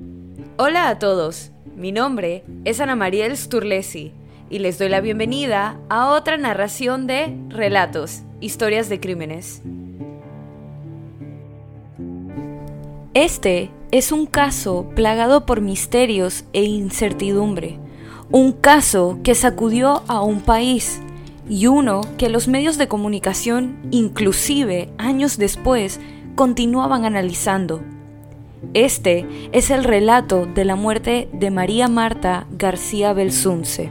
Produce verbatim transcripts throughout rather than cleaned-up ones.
Hola a todos, mi nombre es Ana Mariel Sturlesi y les doy la bienvenida a otra narración de Relatos, Historias de Crímenes. Este es un caso plagado por misterios e incertidumbre, un caso que sacudió a un país y uno que los medios de comunicación, inclusive años después, continuaban analizando. Este es el relato de la muerte de María Marta García Belsunce.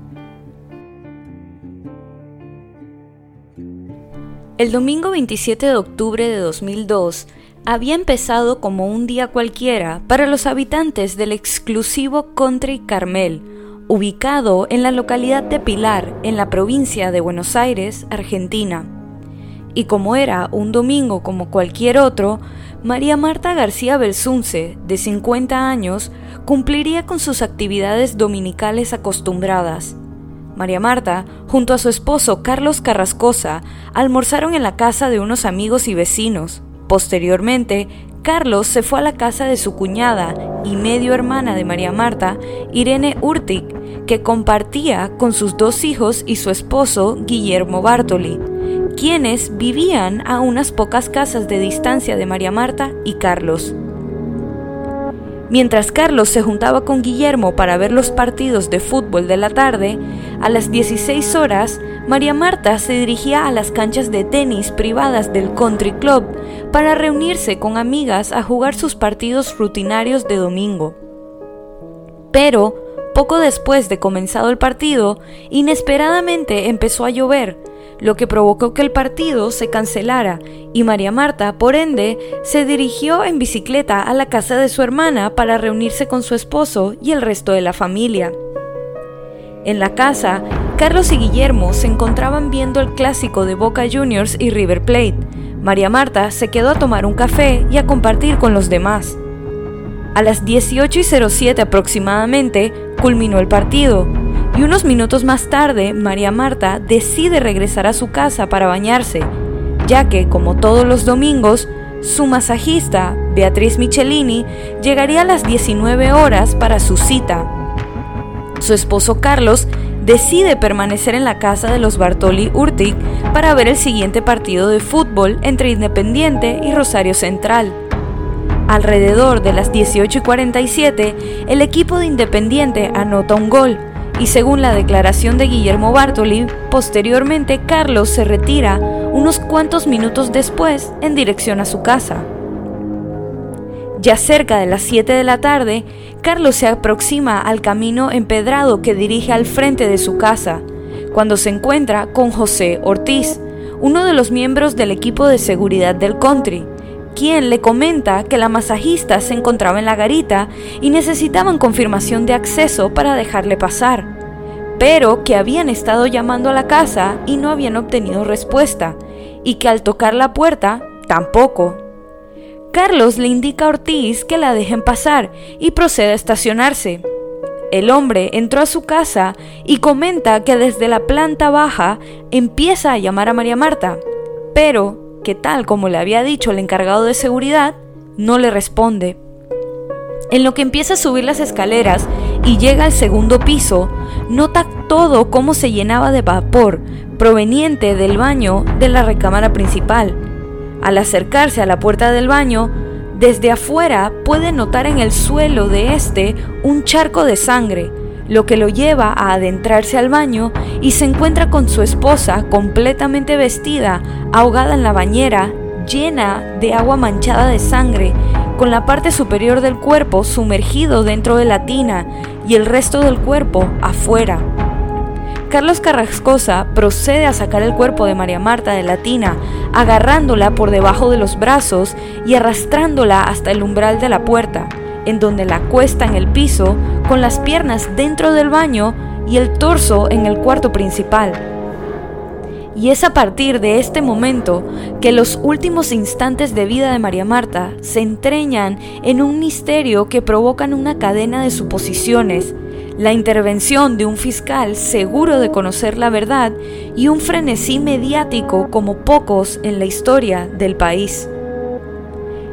El domingo veintisiete de octubre de dos mil dos había empezado como un día cualquiera para los habitantes del exclusivo Country Carmel, ubicado en la localidad de Pilar, en la provincia de Buenos Aires, Argentina. Y como era un domingo como cualquier otro, María Marta García Belsunce, de cincuenta años, cumpliría con sus actividades dominicales acostumbradas. María Marta, junto a su esposo Carlos Carrascosa, almorzaron en la casa de unos amigos y vecinos. Posteriormente, Carlos se fue a la casa de su cuñada y medio hermana de María Marta, Irene Urtic, que compartía con sus dos hijos y su esposo Guillermo Bartoli, quienes vivían a unas pocas casas de distancia de María Marta y Carlos. Mientras Carlos se juntaba con Guillermo para ver los partidos de fútbol de la tarde, a las dieciséis horas, María Marta se dirigía a las canchas de tenis privadas del Country Club para reunirse con amigas a jugar sus partidos rutinarios de domingo. Pero, poco después de comenzado el partido, inesperadamente empezó a llover, lo que provocó que el partido se cancelara y María Marta, por ende, se dirigió en bicicleta a la casa de su hermana para reunirse con su esposo y el resto de la familia. En la casa, Carlos y Guillermo se encontraban viendo el clásico de Boca Juniors y River Plate. María Marta se quedó a tomar un café y a compartir con los demás. A las dieciocho y cero siete aproximadamente, culminó el partido. Y unos minutos más tarde, María Marta decide regresar a su casa para bañarse, ya que, como todos los domingos, su masajista, Beatriz Michelini, llegaría a las diecinueve horas para su cita. Su esposo Carlos decide permanecer en la casa de los Bartoli Urtic para ver el siguiente partido de fútbol entre Independiente y Rosario Central. Alrededor de las dieciocho y cuarenta y siete, el equipo de Independiente anota un gol, y según la declaración de Guillermo Bartoli, posteriormente Carlos se retira unos cuantos minutos después en dirección a su casa. Ya cerca de las siete de la tarde, Carlos se aproxima al camino empedrado que dirige al frente de su casa, cuando se encuentra con José Ortiz, uno de los miembros del equipo de seguridad del Country, quien le comenta que la masajista se encontraba en la garita y necesitaban confirmación de acceso para dejarle pasar, pero que habían estado llamando a la casa y no habían obtenido respuesta, y que al tocar la puerta, tampoco. Carlos le indica a Ortiz que la dejen pasar y procede a estacionarse. El hombre entró a su casa y comenta que desde la planta baja empieza a llamar a María Marta, pero que tal como le había dicho el encargado de seguridad, no le responde. En lo que empieza a subir las escaleras y llega al segundo piso, nota todo cómo se llenaba de vapor proveniente del baño de la recámara principal. Al acercarse a la puerta del baño, desde afuera puede notar en el suelo de este un charco de sangre, lo que lo lleva a adentrarse al baño y se encuentra con su esposa completamente vestida, ahogada en la bañera, llena de agua manchada de sangre, con la parte superior del cuerpo sumergido dentro de la tina y el resto del cuerpo afuera. Carlos Carrascosa procede a sacar el cuerpo de María Marta de la tina, agarrándola por debajo de los brazos y arrastrándola hasta el umbral de la puerta, en donde la acuesta en el piso con las piernas dentro del baño y el torso en el cuarto principal. Y es a partir de este momento que los últimos instantes de vida de María Marta se entreñan en un misterio que provocan una cadena de suposiciones, la intervención de un fiscal seguro de conocer la verdad y un frenesí mediático como pocos en la historia del país.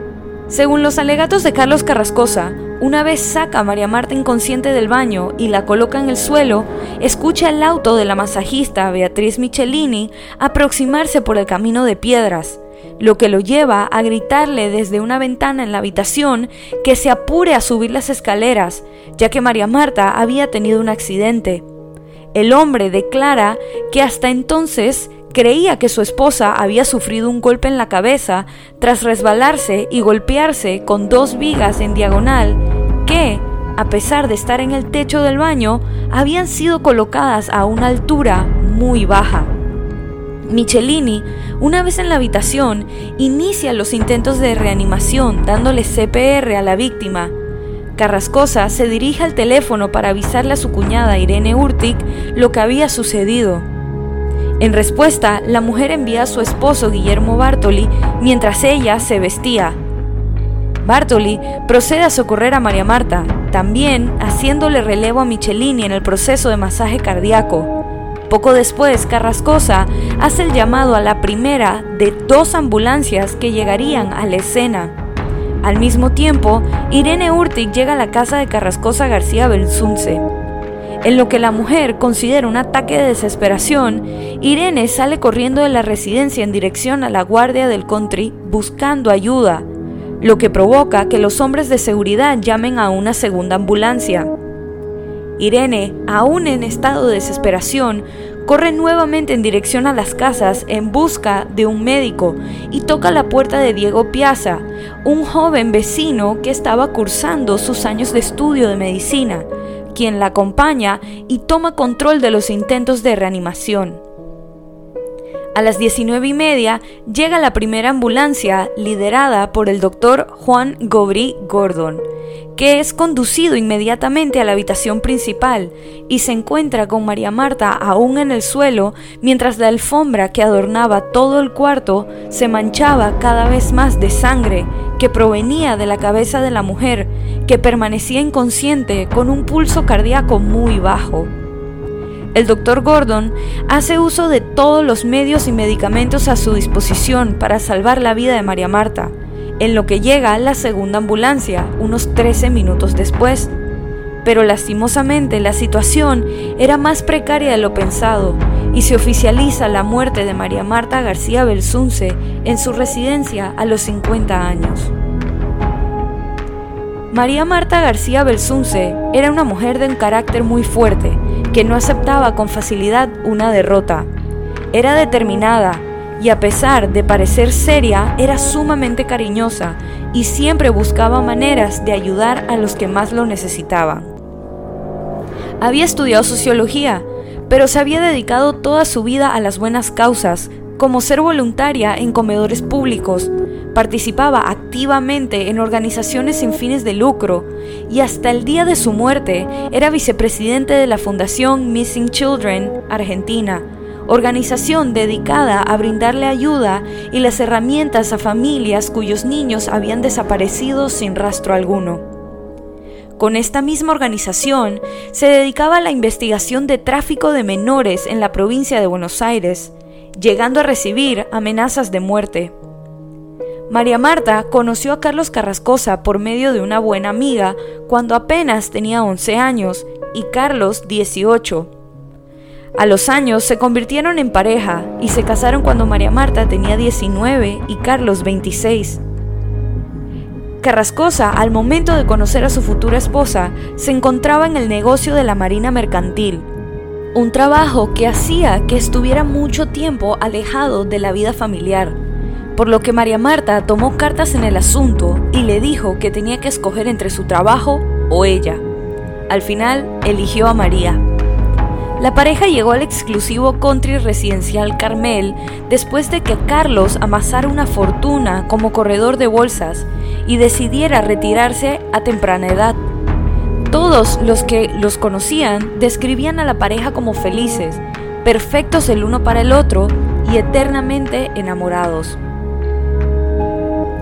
Según los alegatos de Carlos Carrascosa, una vez saca a María Marta inconsciente del baño y la coloca en el suelo, escucha el auto de la masajista Beatriz Michelini aproximarse por el camino de piedras, lo que lo lleva a gritarle desde una ventana en la habitación que se apure a subir las escaleras, ya que María Marta había tenido un accidente. El hombre declara que hasta entonces creía que su esposa había sufrido un golpe en la cabeza tras resbalarse y golpearse con dos vigas en diagonal que, a pesar de estar en el techo del baño, habían sido colocadas a una altura muy baja. Michelini, una vez en la habitación, inicia los intentos de reanimación dándole C P R a la víctima. Carrascosa se dirige al teléfono para avisarle a su cuñada Irene Urtic lo que había sucedido. En respuesta, la mujer envía a su esposo Guillermo Bartoli mientras ella se vestía. Bartoli procede a socorrer a María Marta, también haciéndole relevo a Michelini en el proceso de masaje cardíaco. Poco después, Carrascosa hace el llamado a la primera de dos ambulancias que llegarían a la escena. Al mismo tiempo, Irene Urtic llega a la casa de Carrascosa García Belsunce. En lo que la mujer considera un ataque de desesperación, Irene sale corriendo de la residencia en dirección a la guardia del country buscando ayuda, lo que provoca que los hombres de seguridad llamen a una segunda ambulancia. Irene, aún en estado de desesperación, corre nuevamente en dirección a las casas en busca de un médico y toca la puerta de Diego Piazza, un joven vecino que estaba cursando sus años de estudio de medicina, quien la acompaña y toma control de los intentos de reanimación. A las diecinueve y media llega la primera ambulancia liderada por el doctor Juan Gobri Gordon, que es conducido inmediatamente a la habitación principal y se encuentra con María Marta aún en el suelo mientras la alfombra que adornaba todo el cuarto se manchaba cada vez más de sangre que provenía de la cabeza de la mujer, que permanecía inconsciente con un pulso cardíaco muy bajo. El doctor Gordon hace uso de todos los medios y medicamentos a su disposición para salvar la vida de María Marta, en lo que llega la segunda ambulancia unos trece minutos después. Pero lastimosamente la situación era más precaria de lo pensado y se oficializa la muerte de María Marta García Belsunce en su residencia a los cincuenta años. María Marta García Belsunce era una mujer de un carácter muy fuerte, que no aceptaba con facilidad una derrota. Era determinada y, a pesar de parecer seria, era sumamente cariñosa y siempre buscaba maneras de ayudar a los que más lo necesitaban. Había estudiado sociología, pero se había dedicado toda su vida a las buenas causas, como ser voluntaria en comedores públicos. Participaba activamente en organizaciones sin fines de lucro y hasta el día de su muerte era vicepresidente de la Fundación Missing Children Argentina, organización dedicada a brindarle ayuda y las herramientas a familias cuyos niños habían desaparecido sin rastro alguno. Con esta misma organización se dedicaba a la investigación de tráfico de menores en la provincia de Buenos Aires, llegando a recibir amenazas de muerte. María Marta conoció a Carlos Carrascosa por medio de una buena amiga cuando apenas tenía once años y Carlos dieciocho. A los años se convirtieron en pareja y se casaron cuando María Marta tenía diecinueve y Carlos veintiséis. Carrascosa, al momento de conocer a su futura esposa, se encontraba en el negocio de la marina mercantil, un trabajo que hacía que estuviera mucho tiempo alejado de la vida familiar, por lo que María Marta tomó cartas en el asunto y le dijo que tenía que escoger entre su trabajo o ella. Al final, eligió a María. La pareja llegó al exclusivo country residencial Carmel después de que Carlos amasara una fortuna como corredor de bolsas y decidiera retirarse a temprana edad. Todos los que los conocían describían a la pareja como felices, perfectos el uno para el otro y eternamente enamorados.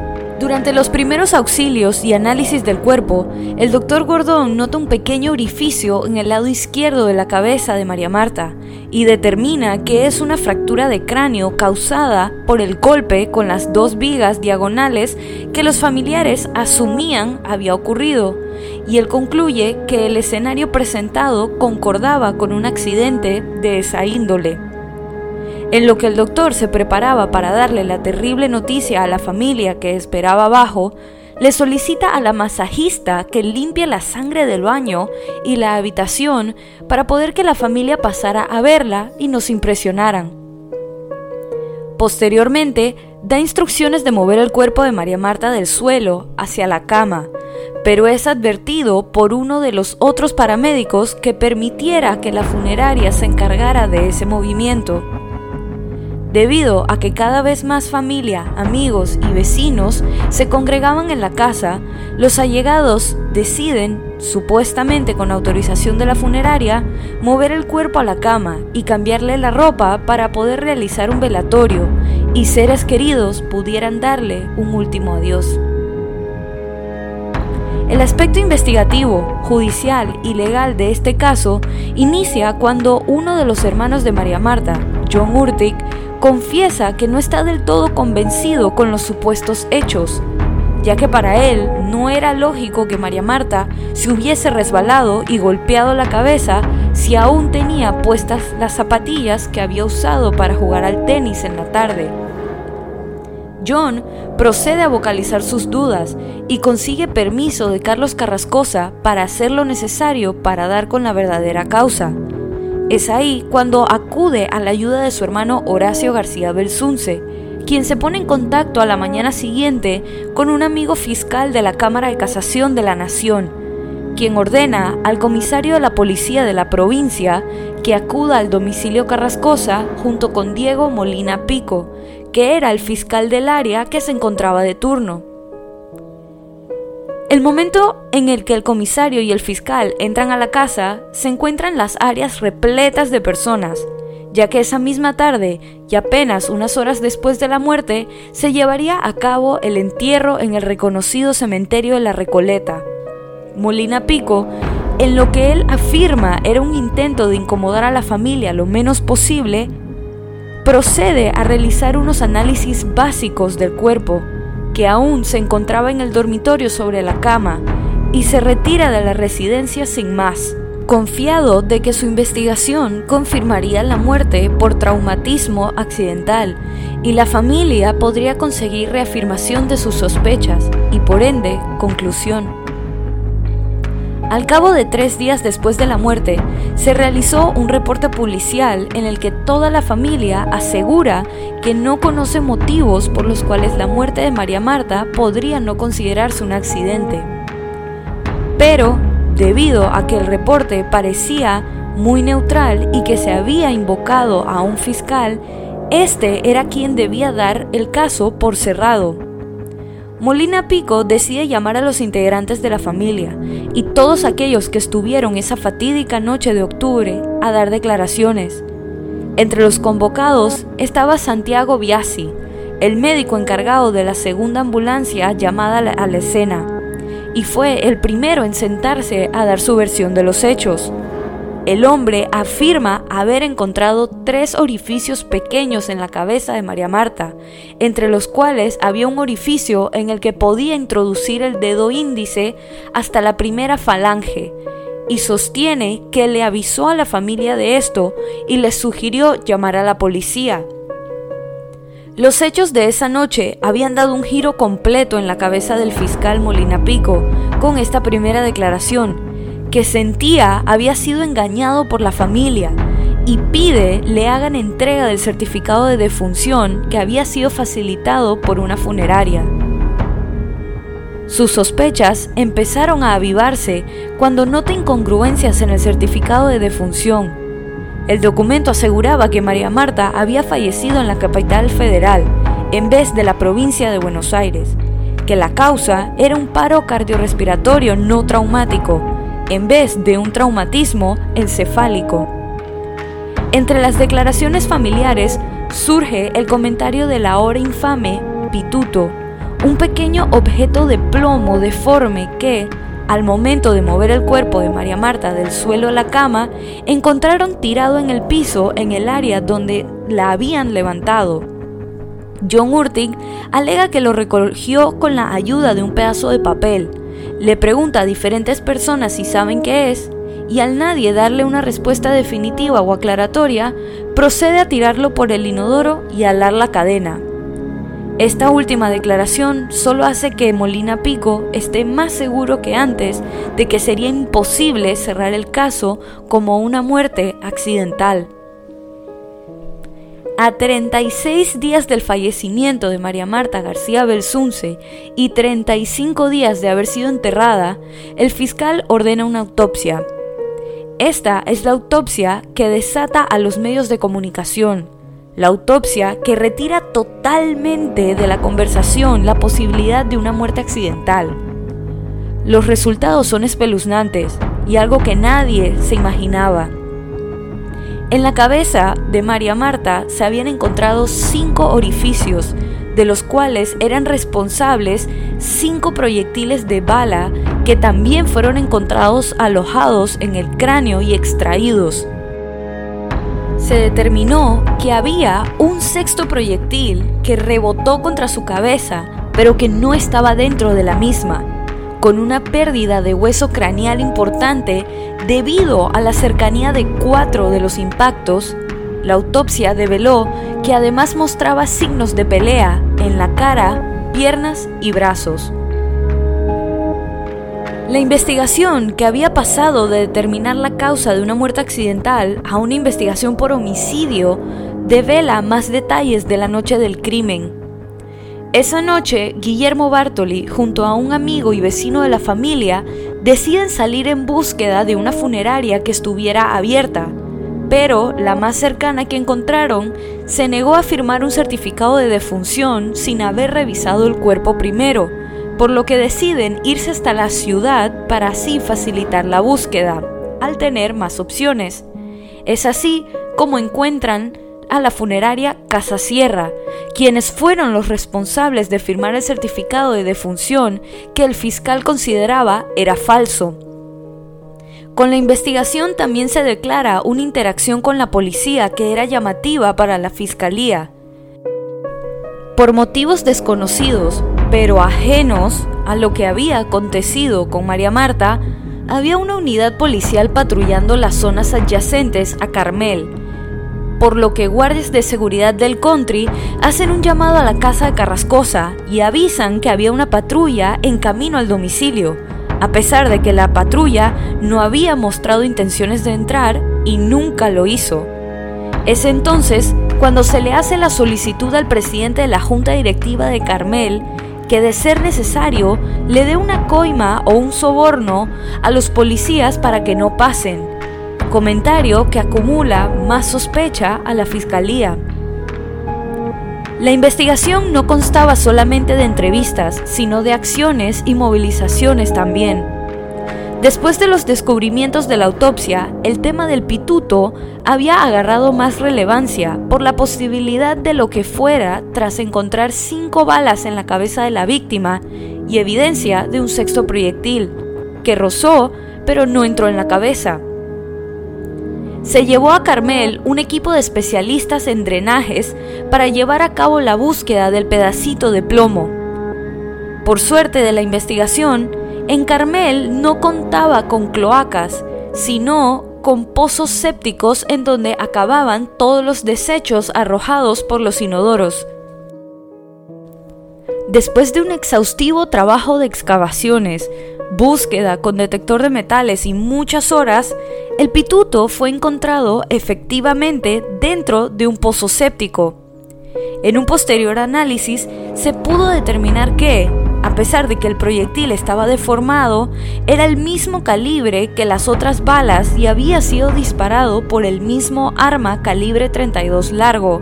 Durante los primeros auxilios y análisis del cuerpo, el doctor Gordon nota un pequeño orificio en el lado izquierdo de la cabeza de María Marta y determina que es una fractura de cráneo causada por el golpe con las dos vigas diagonales que los familiares asumían había ocurrido, y él concluye que el escenario presentado concordaba con un accidente de esa índole. En lo que el doctor se preparaba para darle la terrible noticia a la familia que esperaba abajo, le solicita a la masajista que limpie la sangre del baño y la habitación para poder que la familia pasara a verla y nos impresionaran. Posteriormente, da instrucciones de mover el cuerpo de María Marta del suelo hacia la cama, pero es advertido por uno de los otros paramédicos que permitiera que la funeraria se encargara de ese movimiento. Debido a que cada vez más familia, amigos y vecinos se congregaban en la casa, los allegados deciden, supuestamente con autorización de la funeraria, mover el cuerpo a la cama y cambiarle la ropa para poder realizar un velatorio y seres queridos pudieran darle un último adiós. El aspecto investigativo, judicial y legal de este caso inicia cuando uno de los hermanos de María Marta, John Urtic, confiesa que no está del todo convencido con los supuestos hechos, ya que para él no era lógico que María Marta se hubiese resbalado y golpeado la cabeza si aún tenía puestas las zapatillas que había usado para jugar al tenis en la tarde. John procede a vocalizar sus dudas y consigue permiso de Carlos Carrascosa para hacer lo necesario para dar con la verdadera causa. Es ahí cuando acude a la ayuda de su hermano Horacio García Belsunce, quien se pone en contacto a la mañana siguiente con un amigo fiscal de la Cámara de Casación de la Nación, quien ordena al comisario de la policía de la provincia que acuda al domicilio Carrascosa junto con Diego Molina Pico, que era el fiscal del área que se encontraba de turno. El momento en el que el comisario y el fiscal entran a la casa, se encuentran las áreas repletas de personas, ya que esa misma tarde, y apenas unas horas después de la muerte, se llevaría a cabo el entierro en el reconocido cementerio de La Recoleta. Molina Pico, en lo que él afirma era un intento de incomodar a la familia lo menos posible, procede a realizar unos análisis básicos del cuerpo, que aún se encontraba en el dormitorio sobre la cama, y se retira de la residencia sin más, confiado de que su investigación confirmaría la muerte por traumatismo accidental y la familia podría conseguir reafirmación de sus sospechas y por ende conclusión. Al cabo de tres días después de la muerte, se realizó un reporte policial en el que toda la familia asegura que no conoce motivos por los cuales la muerte de María Marta podría no considerarse un accidente. Pero, debido a que el reporte parecía muy neutral y que se había invocado a un fiscal, este era quien debía dar el caso por cerrado. Molina Pico decide llamar a los integrantes de la familia y todos aquellos que estuvieron esa fatídica noche de octubre a dar declaraciones. Entre los convocados estaba Santiago Biasi, el médico encargado de la segunda ambulancia llamada a la escena, y fue el primero en sentarse a dar su versión de los hechos. El hombre afirma haber encontrado tres orificios pequeños en la cabeza de María Marta, entre los cuales había un orificio en el que podía introducir el dedo índice hasta la primera falange, y sostiene que le avisó a la familia de esto y les sugirió llamar a la policía. Los hechos de esa noche habían dado un giro completo en la cabeza del fiscal Molina Pico con esta primera declaración, que sentía había sido engañado por la familia y pide le hagan entrega del certificado de defunción que había sido facilitado por una funeraria. Sus sospechas empezaron a avivarse cuando nota incongruencias en el certificado de defunción. El documento aseguraba que María Marta había fallecido en la capital federal en vez de la provincia de Buenos Aires, que la causa era un paro cardiorrespiratorio no traumático, en vez de un traumatismo encefálico. Entre las declaraciones familiares surge el comentario del ahora infame Pituto, un pequeño objeto de plomo deforme que, al momento de mover el cuerpo de María Marta del suelo a la cama, encontraron tirado en el piso en el área donde la habían levantado. John Hurtig alega que lo recogió con la ayuda de un pedazo de papel. Le pregunta a diferentes personas si saben qué es, y al nadie darle una respuesta definitiva o aclaratoria, procede a tirarlo por el inodoro y a alar la cadena. Esta última declaración solo hace que Molina Pico esté más seguro que antes de que sería imposible cerrar el caso como una muerte accidental. A treinta y seis días del fallecimiento de María Marta García Belsunce y treinta y cinco días de haber sido enterrada, el fiscal ordena una autopsia. Esta es la autopsia que desata a los medios de comunicación, la autopsia que retira totalmente de la conversación la posibilidad de una muerte accidental. Los resultados son espeluznantes y algo que nadie se imaginaba. En la cabeza de María Marta se habían encontrado cinco orificios, de los cuales eran responsables cinco proyectiles de bala que también fueron encontrados alojados en el cráneo y extraídos. Se determinó que había un sexto proyectil que rebotó contra su cabeza, pero que no estaba dentro de la misma, con una pérdida de hueso craneal importante debido a la cercanía de cuatro de los impactos. La autopsia develó que además mostraba signos de pelea en la cara, piernas y brazos. La investigación, que había pasado de determinar la causa de una muerte accidental a una investigación por homicidio, devela más detalles de la noche del crimen. Esa noche, Guillermo Bartoli, junto a un amigo y vecino de la familia, deciden salir en búsqueda de una funeraria que estuviera abierta, pero la más cercana que encontraron se negó a firmar un certificado de defunción sin haber revisado el cuerpo primero, por lo que deciden irse hasta la ciudad para así facilitar la búsqueda, al tener más opciones. Es así como encuentran a la funeraria Casa Sierra, quienes fueron los responsables de firmar el certificado de defunción que el fiscal consideraba era falso. Con la investigación también se declara una interacción con la policía que era llamativa para la fiscalía. Por motivos desconocidos, pero ajenos a lo que había acontecido con María Marta, había una unidad policial patrullando las zonas adyacentes a Carmel, por lo que guardias de seguridad del country hacen un llamado a la casa de Carrascosa y avisan que había una patrulla en camino al domicilio, a pesar de que la patrulla no había mostrado intenciones de entrar y nunca lo hizo. Es entonces cuando se le hace la solicitud al presidente de la Junta Directiva de Carmel que, de ser necesario, le dé una coima o un soborno a los policías para que no pasen, comentario que acumula más sospecha a la fiscalía. La investigación no constaba solamente de entrevistas, sino de acciones y movilizaciones también. Después de los descubrimientos de la autopsia, el tema del pituto había agarrado más relevancia por la posibilidad de lo que fuera tras encontrar cinco balas en la cabeza de la víctima y evidencia de un sexto proyectil, que rozó pero no entró en la cabeza. Se llevó a Carmel un equipo de especialistas en drenajes para llevar a cabo la búsqueda del pedacito de plomo. Por suerte de la investigación, en Carmel no contaba con cloacas, sino con pozos sépticos en donde acababan todos los desechos arrojados por los inodoros. Después de un exhaustivo trabajo de excavaciones, búsqueda con detector de metales y muchas horas, el pituto fue encontrado efectivamente dentro de un pozo séptico. En un posterior análisis se pudo determinar que, a pesar de que el proyectil estaba deformado, era el mismo calibre que las otras balas y había sido disparado por el mismo arma calibre treinta y dos largo.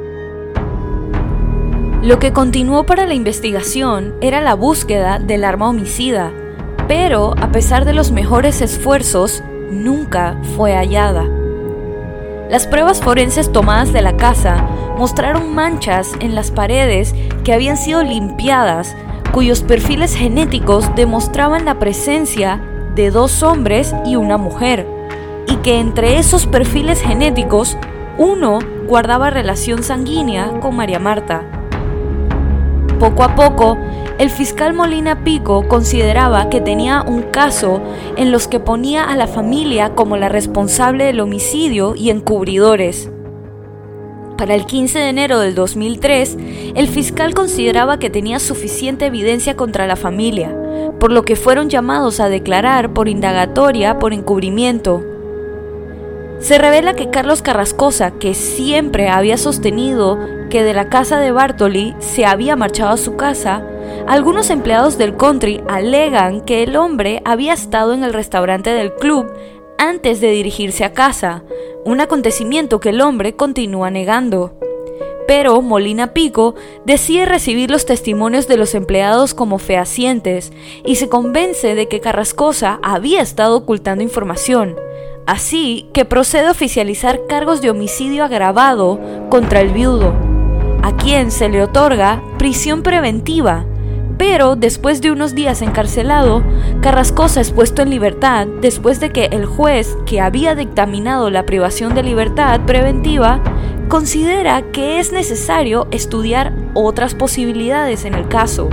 Lo que continuó para la investigación era la búsqueda del arma homicida, pero a pesar de los mejores esfuerzos, nunca fue hallada. Las pruebas forenses tomadas de la casa mostraron manchas en las paredes que habían sido limpiadas, cuyos perfiles genéticos demostraban la presencia de dos hombres y una mujer, y que entre esos perfiles genéticos, uno guardaba relación sanguínea con María Marta. Poco a poco, el fiscal Molina Pico consideraba que tenía un caso en los que ponía a la familia como la responsable del homicidio y encubridores. Para el quince de enero del dos mil tres, el fiscal consideraba que tenía suficiente evidencia contra la familia, por lo que fueron llamados a declarar por indagatoria por encubrimiento. Se revela que Carlos Carrascosa, que siempre había sostenido que de la casa de Bartoli se había marchado a su casa, algunos empleados del country alegan que el hombre había estado en el restaurante del club antes de dirigirse a casa, un acontecimiento que el hombre continúa negando. Pero Molina Pico decide recibir los testimonios de los empleados como fehacientes y se convence de que Carrascosa había estado ocultando información. Así que procede a oficializar cargos de homicidio agravado contra el viudo, a quien se le otorga prisión preventiva, pero después de unos días encarcelado, Carrascosa es puesto en libertad después de que el juez que había dictaminado la privación de libertad preventiva considera que es necesario estudiar otras posibilidades en el caso.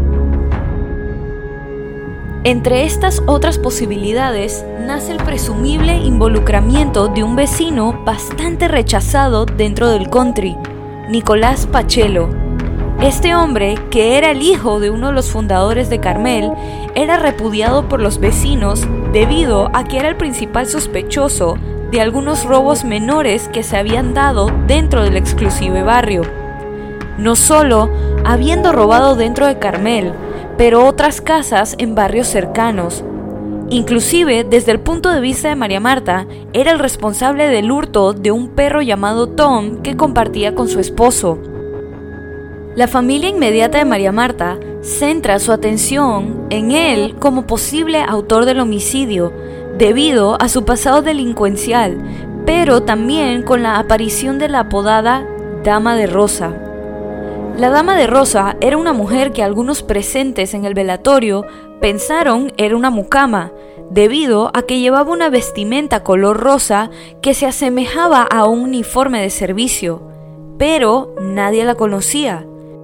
Entre estas otras posibilidades nace el presumible involucramiento de un vecino bastante rechazado dentro del country, Nicolás Pachelo. Este hombre, que era el hijo de uno de los fundadores de Carmel, era repudiado por los vecinos debido a que era el principal sospechoso de algunos robos menores que se habían dado dentro del exclusive barrio. No solo habiendo robado dentro de Carmel, pero otras casas en barrios cercanos. Inclusive, desde el punto de vista de María Marta, era el responsable del hurto de un perro llamado Tom que compartía con su esposo. La familia inmediata de María Marta centra su atención en él como posible autor del homicidio, debido a su pasado delincuencial, pero también con la aparición de la apodada Dama de Rosa. La Dama de Rosa era una mujer que algunos presentes en el velatorio pensaron era una mucama, debido a que llevaba una vestimenta color rosa que se asemejaba a un uniforme de servicio, pero nadie la conocía.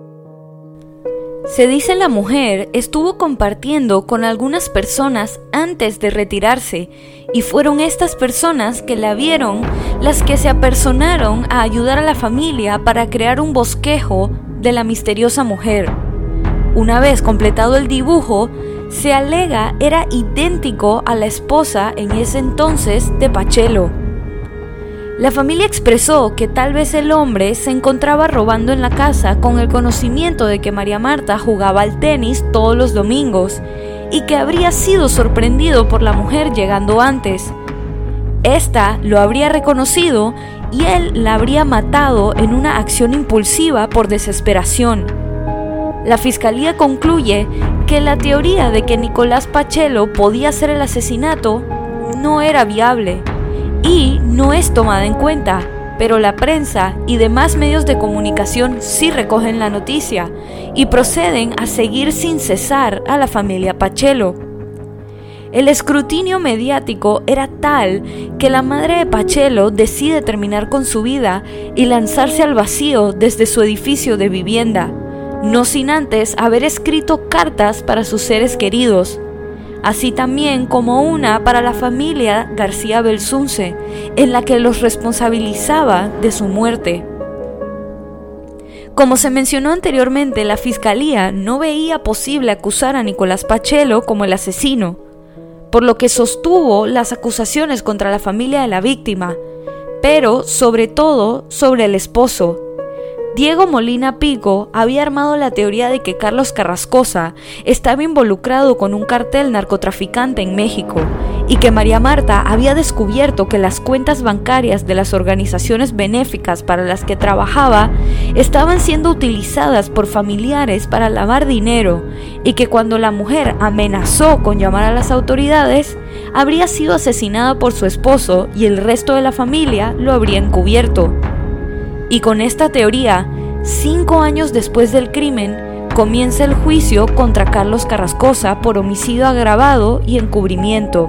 Se dice la mujer estuvo compartiendo con algunas personas antes de retirarse y fueron estas personas que la vieron las que se apersonaron a ayudar a la familia para crear un bosquejo de la misteriosa mujer. Una vez completado el dibujo, se alega era idéntico a la esposa en ese entonces de Pachelo. La familia expresó que tal vez el hombre se encontraba robando en la casa con el conocimiento de que María Marta jugaba al tenis todos los domingos y que habría sido sorprendido por la mujer llegando antes. Esta lo habría reconocido y él la habría matado en una acción impulsiva por desesperación. La fiscalía concluye que la teoría de que Nicolás Pachelo podía hacer el asesinato no era viable y no es tomada en cuenta, pero la prensa y demás medios de comunicación sí recogen la noticia y proceden a seguir sin cesar a la familia Pachelo. El escrutinio mediático era tal que la madre de Pachelo decide terminar con su vida y lanzarse al vacío desde su edificio de vivienda, no sin antes haber escrito cartas para sus seres queridos, así también como una para la familia García Belsunce, en la que los responsabilizaba de su muerte. Como se mencionó anteriormente, la fiscalía no veía posible acusar a Nicolás Pachelo como el asesino, por lo que sostuvo las acusaciones contra la familia de la víctima, pero sobre todo sobre el esposo. Diego Molina Pico había armado la teoría de que Carlos Carrascosa estaba involucrado con un cartel narcotraficante en México y que María Marta había descubierto que las cuentas bancarias de las organizaciones benéficas para las que trabajaba estaban siendo utilizadas por familiares para lavar dinero y que cuando la mujer amenazó con llamar a las autoridades, habría sido asesinada por su esposo y el resto de la familia lo habría encubierto. Y con esta teoría, cinco años después del crimen, comienza el juicio contra Carlos Carrascosa por homicidio agravado y encubrimiento.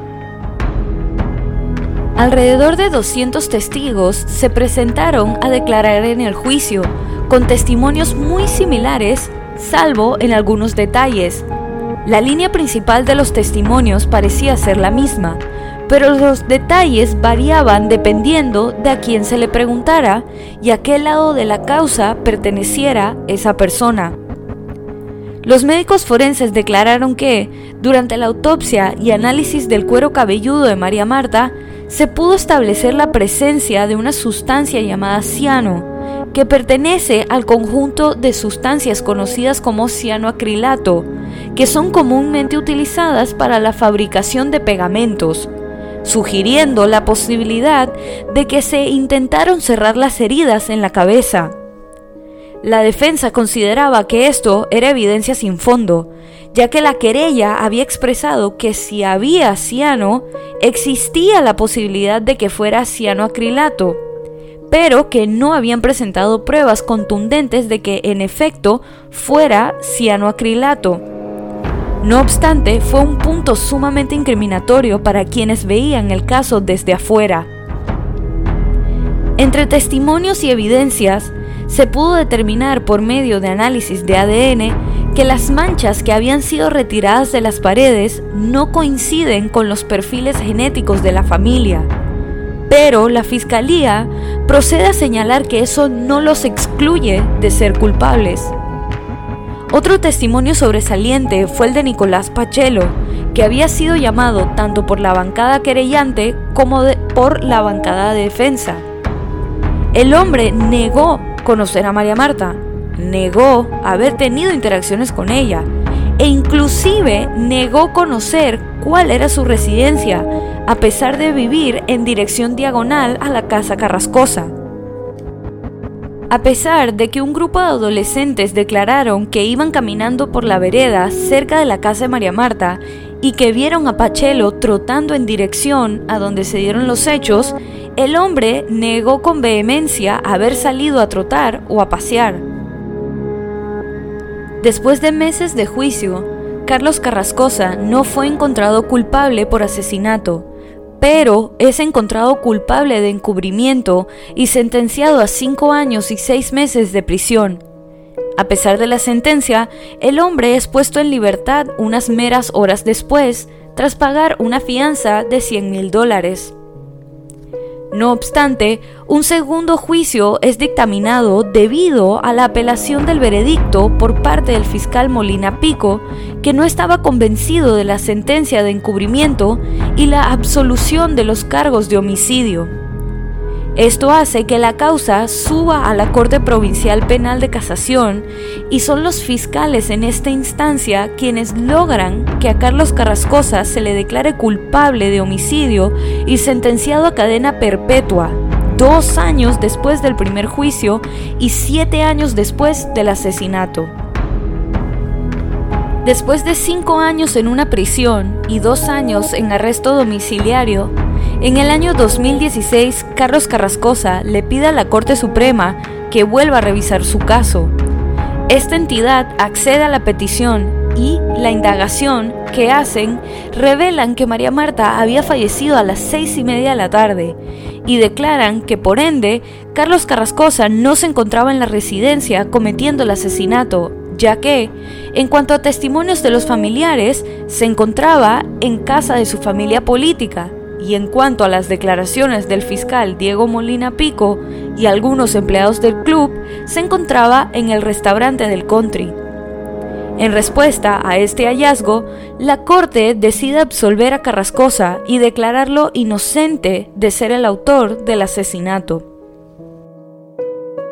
Alrededor de doscientos testigos se presentaron a declarar en el juicio, con testimonios muy similares, salvo en algunos detalles. La línea principal de los testimonios parecía ser la misma, pero los detalles variaban dependiendo de a quién se le preguntara y a qué lado de la causa perteneciera esa persona. Los médicos forenses declararon que, durante la autopsia y análisis del cuero cabelludo de María Marta, se pudo establecer la presencia de una sustancia llamada ciano, que pertenece al conjunto de sustancias conocidas como cianoacrilato, que son comúnmente utilizadas para la fabricación de pegamentos, sugiriendo la posibilidad de que se intentaron cerrar las heridas en la cabeza. La defensa consideraba que esto era evidencia sin fondo, ya que la querella había expresado que si había ciano, existía la posibilidad de que fuera cianoacrilato, pero que no habían presentado pruebas contundentes de que en efecto fuera cianoacrilato. No obstante, fue un punto sumamente incriminatorio para quienes veían el caso desde afuera. Entre testimonios y evidencias, se pudo determinar por medio de análisis de A D N que las manchas que habían sido retiradas de las paredes no coinciden con los perfiles genéticos de la familia, pero la Fiscalía procede a señalar que eso no los excluye de ser culpables. Otro testimonio sobresaliente fue el de Nicolás Pachelo, que había sido llamado tanto por la bancada querellante como de, por la bancada de defensa. El hombre negó conocer a María Marta, negó haber tenido interacciones con ella e inclusive negó conocer cuál era su residencia, a pesar de vivir en dirección diagonal a la casa Carrascosa. A pesar de que un grupo de adolescentes declararon que iban caminando por la vereda cerca de la casa de María Marta y que vieron a Pachelo trotando en dirección a donde se dieron los hechos, el hombre negó con vehemencia haber salido a trotar o a pasear. Después de meses de juicio, Carlos Carrascosa no fue encontrado culpable por asesinato, pero es encontrado culpable de encubrimiento y sentenciado a cinco años y seis meses de prisión. A pesar de la sentencia, el hombre es puesto en libertad unas meras horas después, tras pagar una fianza de cien mil dólares. No obstante, un segundo juicio es dictaminado debido a la apelación del veredicto por parte del fiscal Molina Pico, que no estaba convencido de la sentencia de encubrimiento y la absolución de los cargos de homicidio. Esto hace que la causa suba a la Corte Provincial Penal de Casación y son los fiscales en esta instancia quienes logran que a Carlos Carrascosa se le declare culpable de homicidio y sentenciado a cadena perpetua, dos años después del primer juicio y siete años después del asesinato. Después de cinco años en una prisión y dos años en arresto domiciliario, en el año dos mil dieciséis, Carlos Carrascosa le pide a la Corte Suprema que vuelva a revisar su caso. Esta entidad accede a la petición y la indagación que hacen revelan que María Marta había fallecido a las seis y media de la tarde y declaran que por ende Carlos Carrascosa no se encontraba en la residencia cometiendo el asesinato, ya que, en cuanto a testimonios de los familiares, se encontraba en casa de su familia política. Y en cuanto a las declaraciones del fiscal Diego Molina Pico y algunos empleados del club, se encontraba en el restaurante del Country. En respuesta a este hallazgo, la Corte decide absolver a Carrascosa y declararlo inocente de ser el autor del asesinato.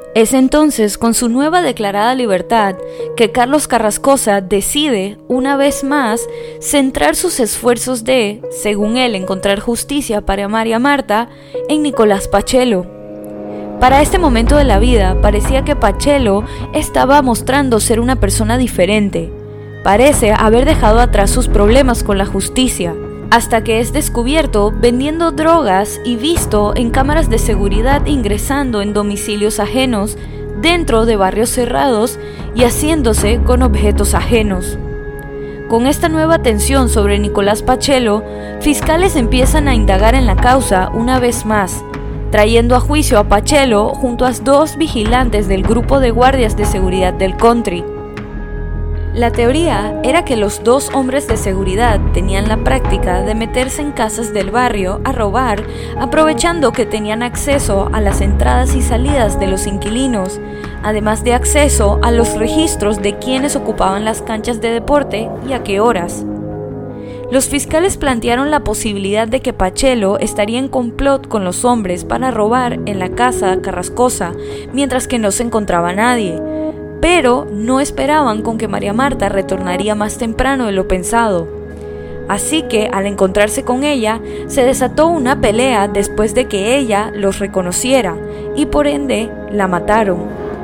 Es entonces, con su nueva declarada libertad, que Carlos Carrascosa decide, una vez más, centrar sus esfuerzos de, según él, encontrar justicia para María Marta, en Nicolás Pachelo. Para este momento de la vida, parecía que Pachelo estaba mostrando ser una persona diferente. Parece haber dejado atrás sus problemas con la justicia, hasta que es descubierto vendiendo drogas y visto en cámaras de seguridad ingresando en domicilios ajenos, dentro de barrios cerrados y haciéndose con objetos ajenos. Con esta nueva atención sobre Nicolás Pachelo, fiscales empiezan a indagar en la causa una vez más, trayendo a juicio a Pachelo junto a dos vigilantes del grupo de guardias de seguridad del country. La teoría era que los dos hombres de seguridad tenían la práctica de meterse en casas del barrio a robar, aprovechando que tenían acceso a las entradas y salidas de los inquilinos, además de acceso a los registros de quienes ocupaban las canchas de deporte y a qué horas. Los fiscales plantearon la posibilidad de que Pachelo estaría en complot con los hombres para robar en la casa Carrascosa, mientras que no se encontraba nadie. Pero no esperaban con que María Marta retornaría más temprano de lo pensado. Así que, al encontrarse con ella, se desató una pelea después de que ella los reconociera, y por ende, la mataron.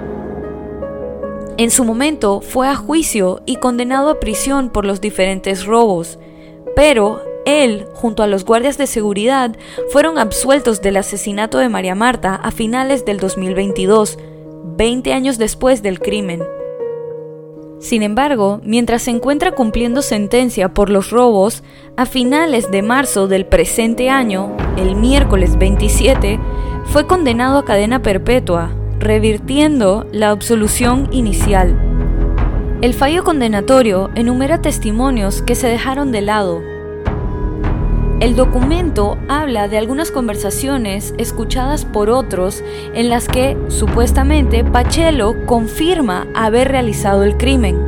En su momento, fue a juicio y condenado a prisión por los diferentes robos, pero él, junto a los guardias de seguridad, fueron absueltos del asesinato de María Marta a finales del dos mil veintidós, veinte años después del crimen. Sin embargo, mientras se encuentra cumpliendo sentencia por los robos, a finales de marzo del presente año, el miércoles veintisiete, fue condenado a cadena perpetua, revirtiendo la absolución inicial. El fallo condenatorio enumera testimonios que se dejaron de lado. El documento habla de algunas conversaciones escuchadas por otros en las que, supuestamente, Pachelo confirma haber realizado el crimen.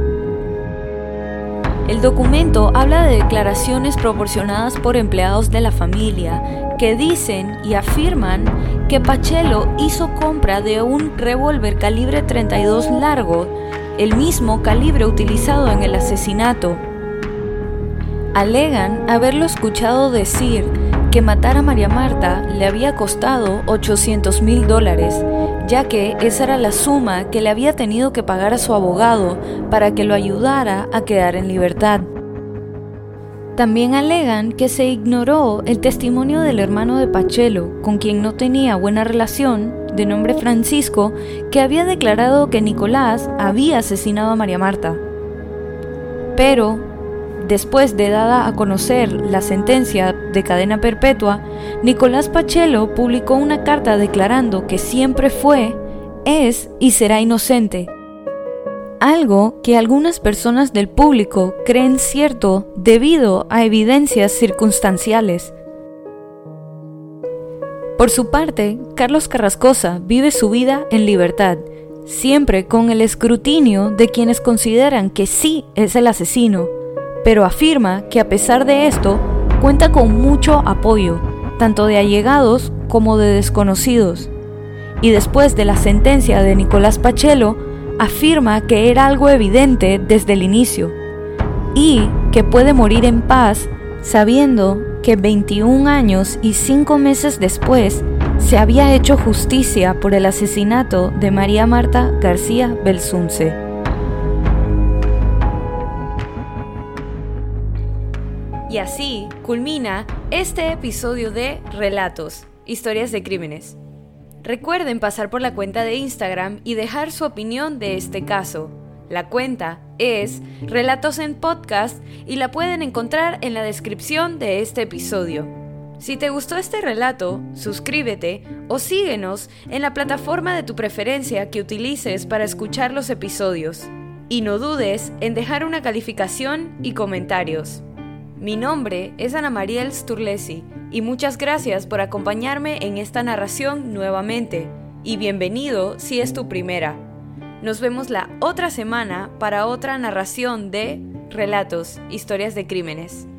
El documento habla de declaraciones proporcionadas por empleados de la familia que dicen y afirman que Pachelo hizo compra de un revólver calibre treinta y dos largo, el mismo calibre utilizado en el asesinato. Alegan haberlo escuchado decir que matar a María Marta le había costado ochocientos mil dólares, ya que esa era la suma que le había tenido que pagar a su abogado para que lo ayudara a quedar en libertad. También alegan que se ignoró el testimonio del hermano de Pachelo, con quien no tenía buena relación, de nombre Francisco, que había declarado que Nicolás había asesinado a María Marta. Pero después de dada a conocer la sentencia de cadena perpetua, Nicolás Pachelo publicó una carta declarando que siempre fue, es y será inocente. Algo que algunas personas del público creen cierto debido a evidencias circunstanciales. Por su parte, Carlos Carrascosa vive su vida en libertad, siempre con el escrutinio de quienes consideran que sí es el asesino, pero afirma que a pesar de esto, cuenta con mucho apoyo, tanto de allegados como de desconocidos. Y después de la sentencia de Nicolás Pachelo, afirma que era algo evidente desde el inicio, y que puede morir en paz sabiendo que veintiún años y cinco meses después se había hecho justicia por el asesinato de María Marta García Belsunce. Y así culmina este episodio de Relatos, Historias de Crímenes. Recuerden pasar por la cuenta de Instagram y dejar su opinión de este caso. La cuenta es Relatos en Podcast y la pueden encontrar en la descripción de este episodio. Si te gustó este relato, suscríbete o síguenos en la plataforma de tu preferencia que utilices para escuchar los episodios. Y no dudes en dejar una calificación y comentarios. Mi nombre es Ana Mariel Sturlesi y muchas gracias por acompañarme en esta narración nuevamente. Y bienvenido si es tu primera. Nos vemos la otra semana para otra narración de Relatos, Historias de Crímenes.